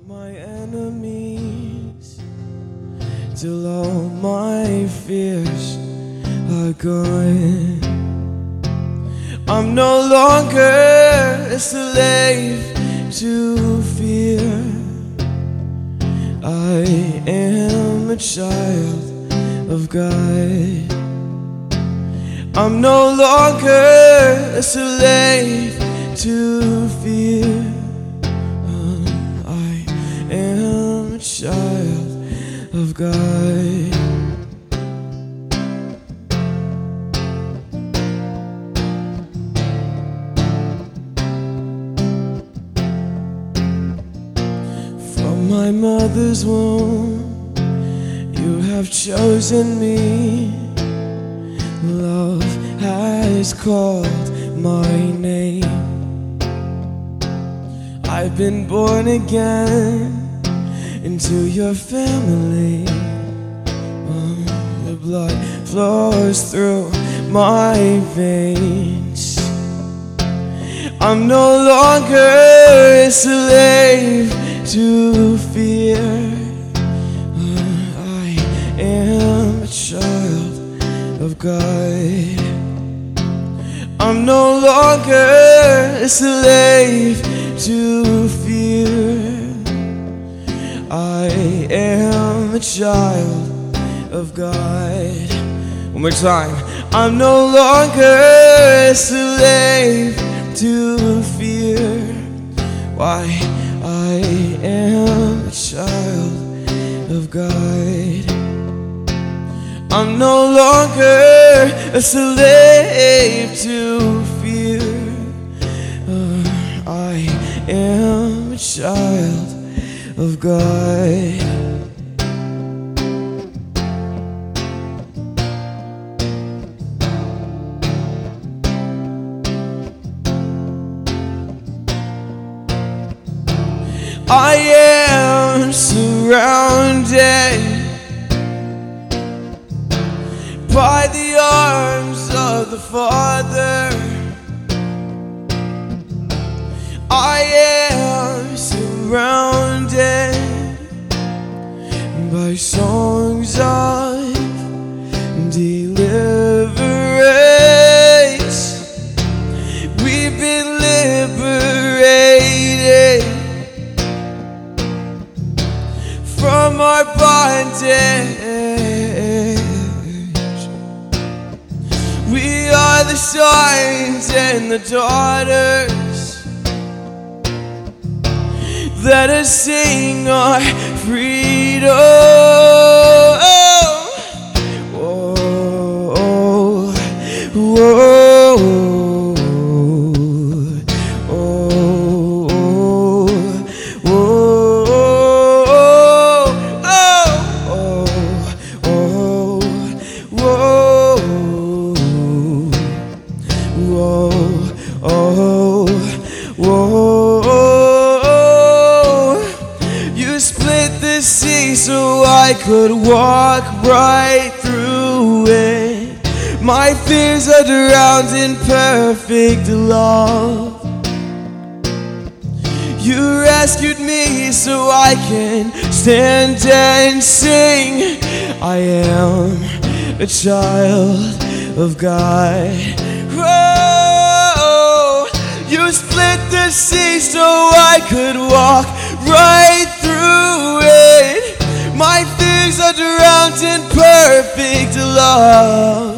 my enemies, till all my fears are gone. I'm no longer a slave to fear. I am a child of God. I'm no longer a slave to fear. I am a child of God. From my mother's womb, you have chosen me. Love has called my name. I've been born again into your family. Your blood flows through my veins. I'm no longer a slave to fear. I am a child of God. I'm no longer a slave to fear. I am a child of God. One more time. I'm no longer a slave to fear. Why? I am a child of God. I'm no longer a slave to fear. I am a child of God. I am surrounded by the arms of the Father. I am surrounded by songs of deliverance. We've been liberated from our bondage. We are the sons and the daughters that are sing our freedom. Whoa, whoa, you split the sea so I could walk right through it. My fears are drowned in perfect love. You rescued me so I can stand and sing. I am a child of God. Whoa, you split the sea so I could walk right through it. My fears are drowned in perfect love.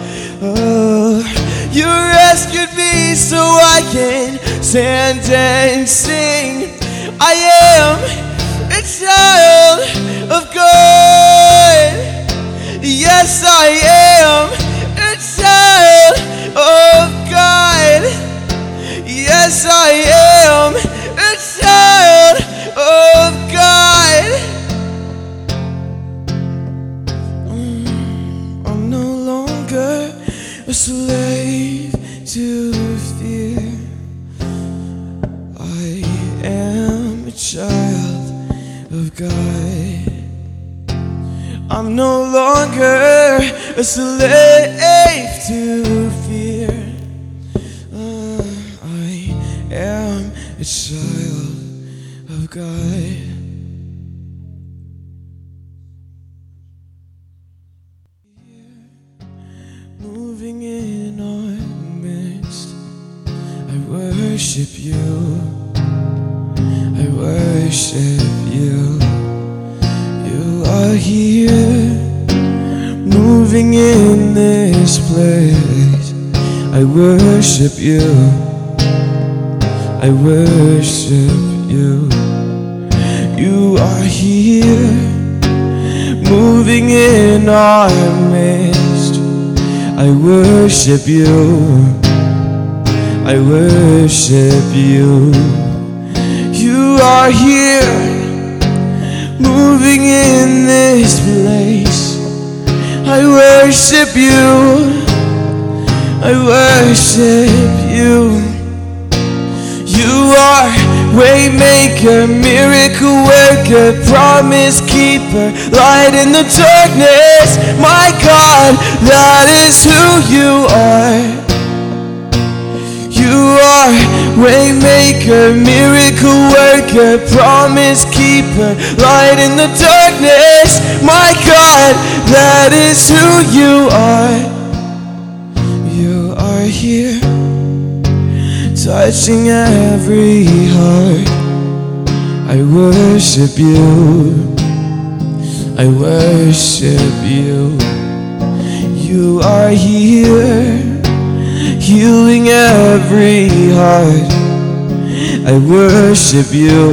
You rescued me so I can stand and sing. I am a child of God. Yes, I am a child of God. Yes, I am a child of God. I'm no longer a slave to fear. I am a child of God. I'm no longer a slave to fear. I am a child of God. worship you. I worship you. You are here, moving in this place. I worship you. I worship you. You are here, moving in our midst. I worship you. I worship you. You are here, moving in this place. I worship you. I worship you. You are waymaker, miracle worker, promise keeper, light in the darkness. My God, that is who you are. You are waymaker, miracle worker, promise keeper, light in the darkness. My God, that is who you are. You are here, touching every heart. I worship you. I worship you. You are here, healing every heart. I worship you.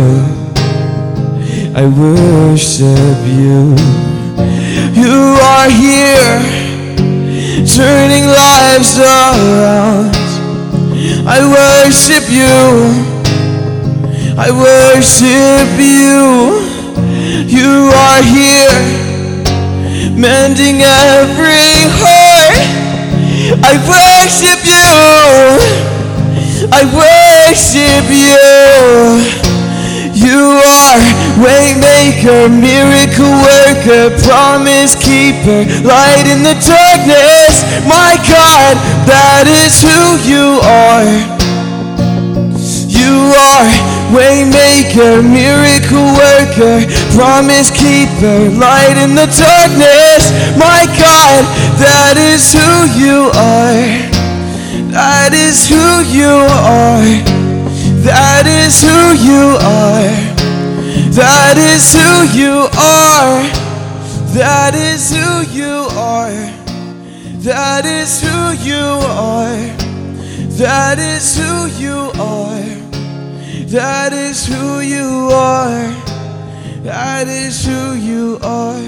I worship you. You are here, turning lives around. I worship you. I worship you. You are here, mending every heart. I worship you. I worship you. You are waymaker, miracle worker, promise keeper, light in the darkness. My God, that is who you are. You are waymaker, miracle worker, promise keeper, light in the darkness. My God, that is who you are. That is who you are. That is who you are. That is who you are. That is who you are. That is who you are. That is who you are. That is who you are. That is who you are.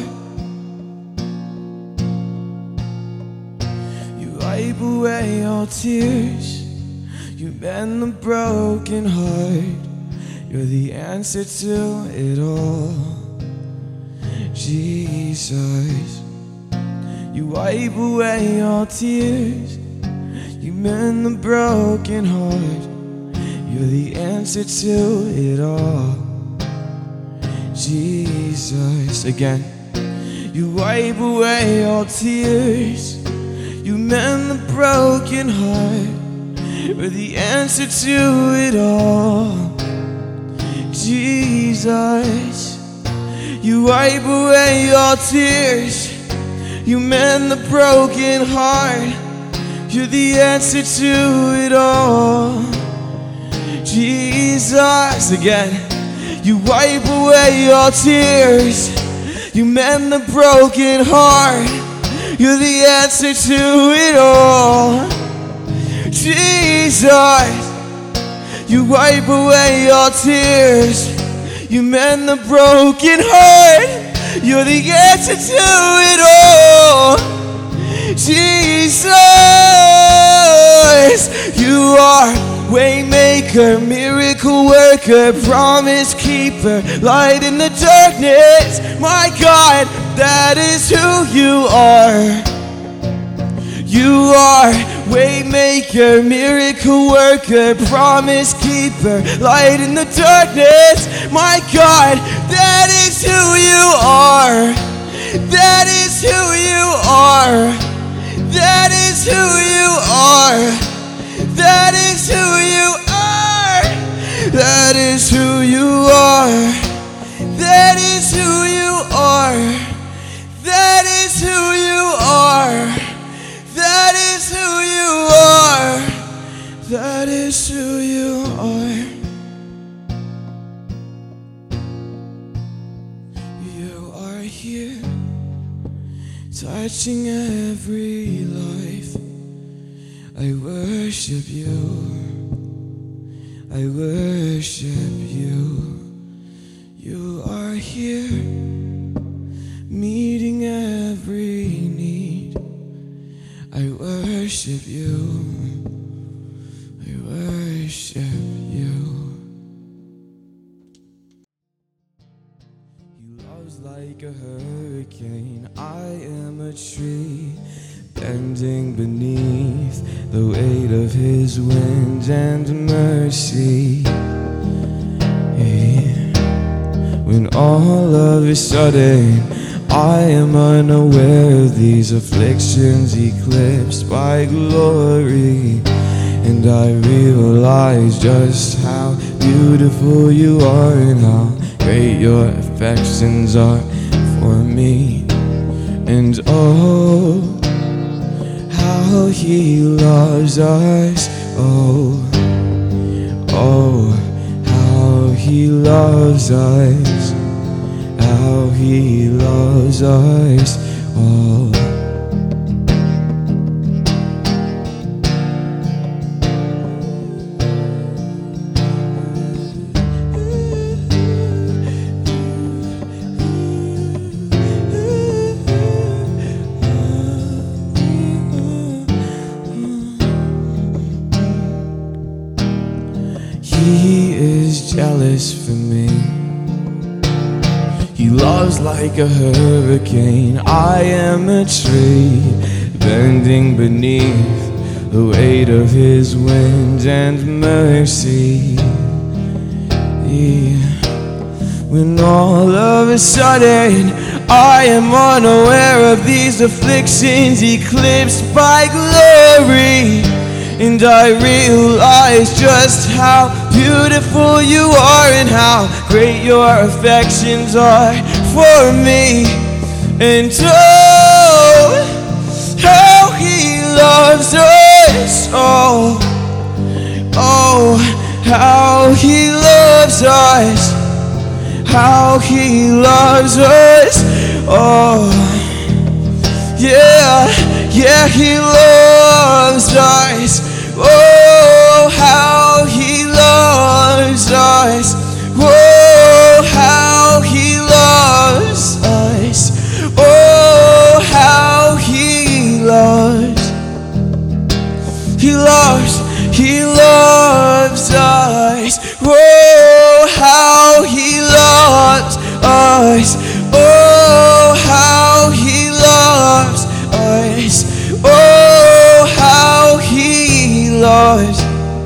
You wipe away all tears. You mend the broken heart. You're the answer to it all, Jesus. You wipe away all tears. You mend the broken heart. You're the answer to it all, Jesus. Again. You wipe away all tears. You mend the broken heart. You're the answer to it all, Jesus. You wipe away all tears. You mend the broken heart. You're the answer to it all, Jesus. Again. You wipe away all tears. You mend the broken heart. You're the answer to it all, Jesus. You wipe away all tears. You mend the broken heart. You're the answer to it all, Jesus. You are waymaker, miracle worker, promise keeper, light in the darkness. My God, that is who you are. You are waymaker, miracle worker, promise keeper, light in the darkness. My God, that is who you are. That is who you are. That is who you are. That is who you are. That is who you are. That is who you are. That is who you are. That is who you are. That is who you are. here, touching every life. I worship you, I worship you. You are here, meeting every need. I worship you, I worship you. He loves like a hurricane. I am a tree bending beneath the weight of his wind and mercy. When all of a sudden I am unaware of these afflictions eclipsed by glory, and I realize just how beautiful you are and how great your affections are for me. And oh, how he loves us, oh, oh, how he loves us, how he loves us all. He is jealous for me. He loves like a hurricane. I am a tree bending beneath the weight of his wind and mercy. When all of a sudden I am unaware of these afflictions eclipsed by glory, and I realize just how beautiful you are and how great your affections are for me. And oh, how he loves us, oh, oh, how he loves us, how he loves us, oh, yeah, yeah, he loves us. Oh, how he loves us. Oh, how he loves us. Oh, how he loves. He loves us. Oh, how he loves us. Oh, how he loves us. Oh, how he loves.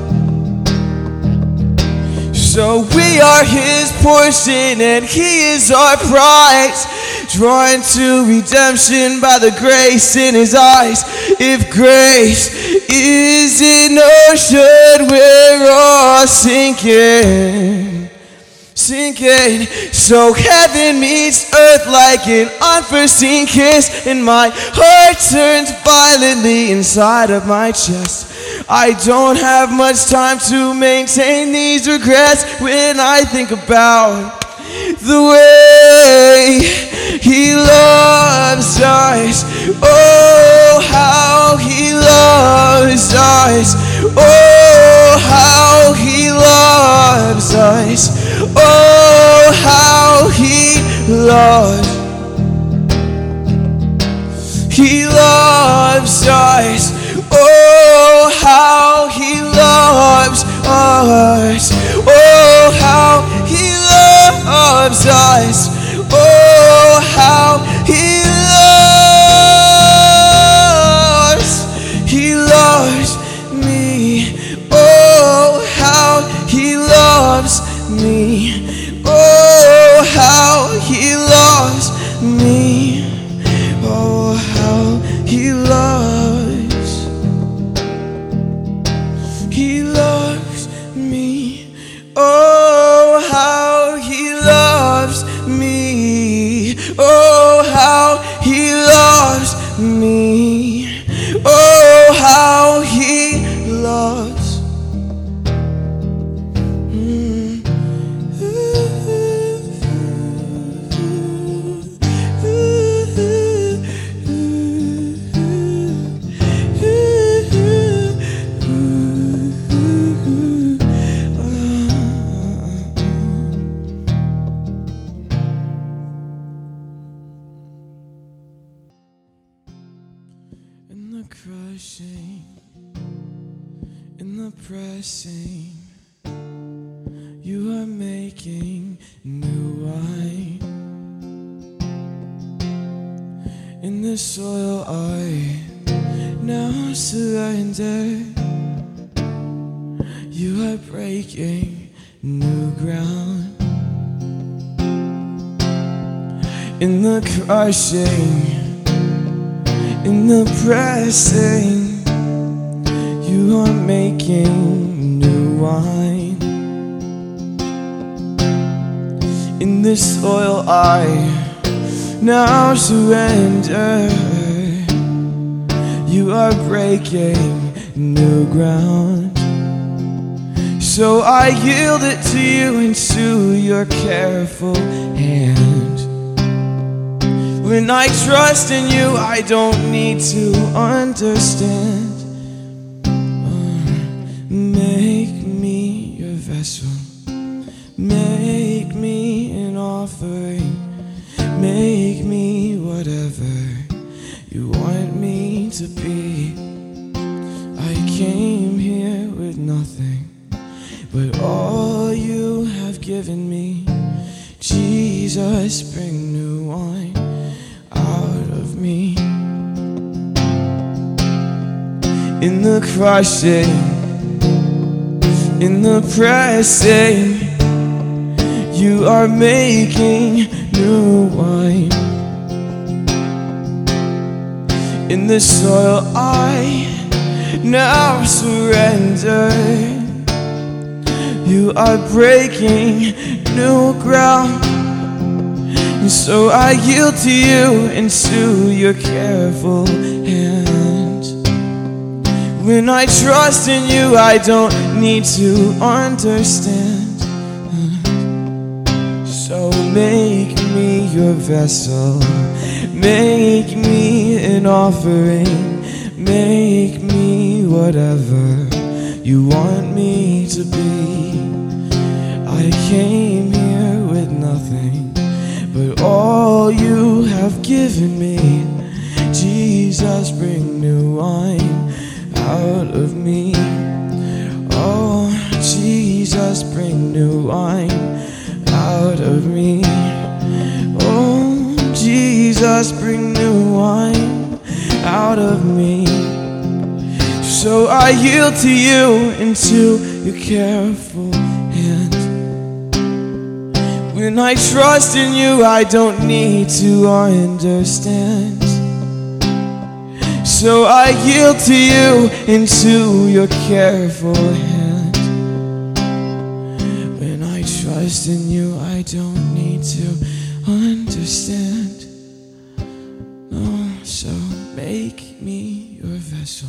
So we are his portion and he is our prize, drawn to redemption by the grace in his eyes. If grace is an ocean, we're all sinking, sinking. So heaven meets earth like an unforeseen kiss, and my heart turns violently inside of my chest. I don't have much time to maintain these regrets when I think about the way he loves us. Oh, how he loves us. Oh, how he loves us. Oh, how he loves. He loves us. Oh, how he loves us. Oh, how he loves us. Oh, how he loves. He loves me. Oh, how he loves me. Oh, how he loves me. Oh, how he loves. He loves me. Oh, how he loves me. Oh, how he loves me. Oh, how he loves. crushing, in the pressing, you are making new wine. In the soil I now surrender, you are breaking new ground. In the crushing, in the pressing, you are making new wine. In the soil I now surrender, you are breaking new ground. So I yield it to you into your careful hand. When I trust in you, I don't need to understand. Make me your vessel, make me an offering, make me whatever you want me to be. I came here with nothing but all you have given me. Jesus, bring new wine out of me. In the crushing, in the pressing, you are making new wine. In the soil I now surrender, you are breaking new ground. And so I yield to you into your careful hand. When I trust in you, I don't need to understand. So make me your vessel, make me an offering, make me whatever you want me to be. I came here with nothing but all you have given me. Jesus, bring new wine out of me. Oh, Jesus, bring new wine out of me. Oh, Jesus, bring new wine out of me. So I yield to you into your careful hand. When I trust in you, I don't need to understand. So I yield to you into your careful hand. When I trust in you, I don't need to understand. No, so make me your vessel,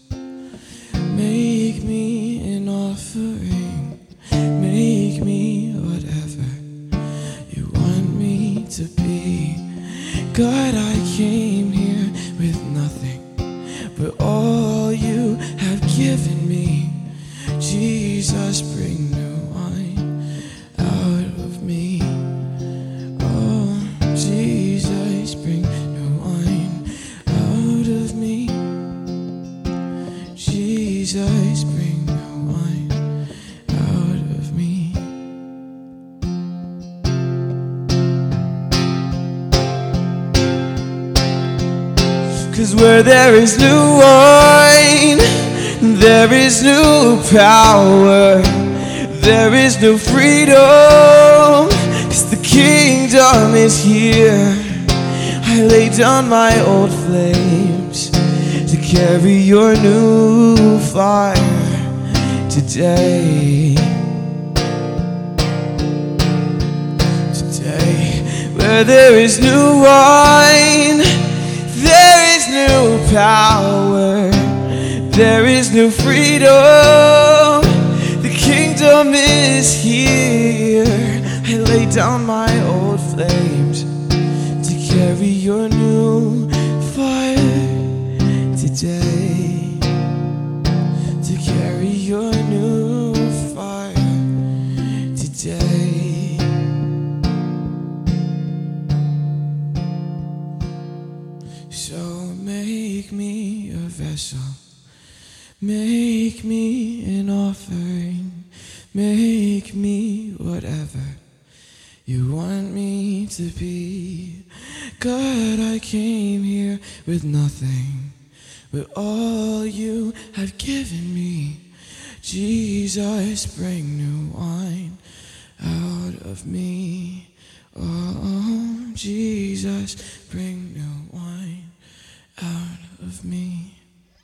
make me an offering, make me whatever you want me to be. God, I came here with nothing but all you have given me. Jesus, bring new wine out of me. Oh, Jesus, bring new wine out of me. Jesus, bring new wine out of me. 'Cause where there is new wine, there is new power, there is new freedom. 'Cause the kingdom is here. I lay down my old flames to carry your new fire today. Today, where there is new wine, there is new power, there is new freedom. The kingdom is here. I lay down my old flames to carry your new fire today. To carry your new fire today. So make me a vessel, Make me an offering, make me whatever you want me to be. God, I came here with nothing, but all you have given me. Jesus, bring new wine out of me. Oh, Jesus, bring new wine out of me.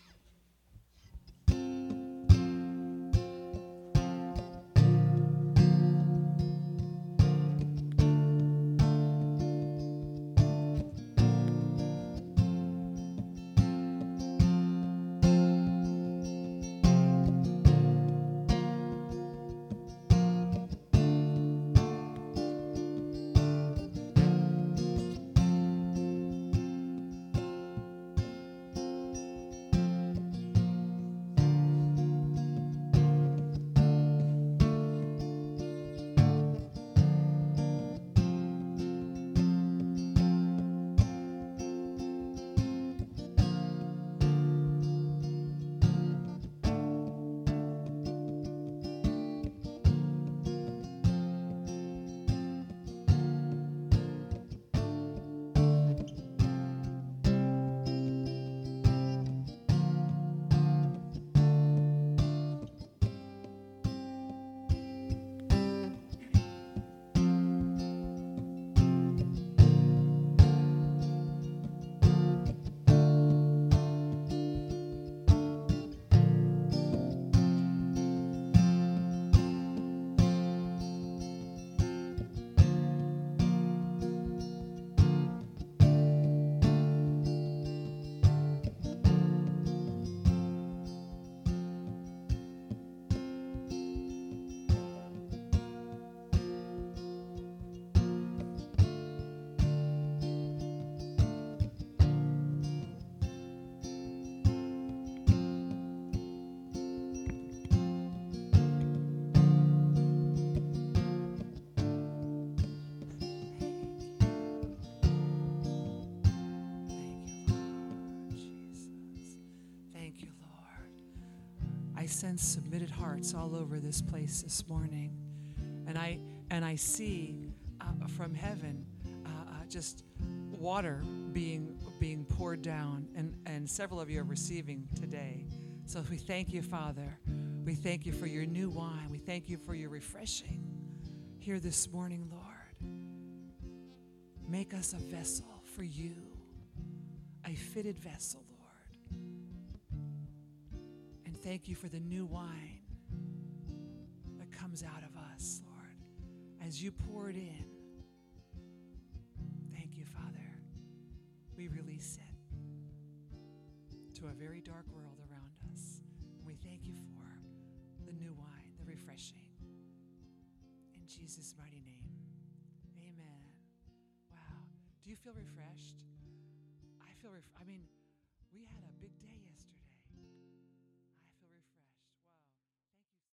I sense submitted hearts all over this place this morning, and I see from heaven just water being poured down, and several of you are receiving today. So we thank you, Father. We thank you for your new wine. We thank you for your refreshing here this morning, Lord. Make us a vessel for you, a fitted vessel, Lord. And thank you for the new wine that comes out of us, Lord, as you pour it in. Thank you, Father. We release it to a very dark world around us. And we thank you for the new wine, the refreshing. In Jesus' mighty name, amen. Wow. Do you feel refreshed? I feel we had a big day yesterday.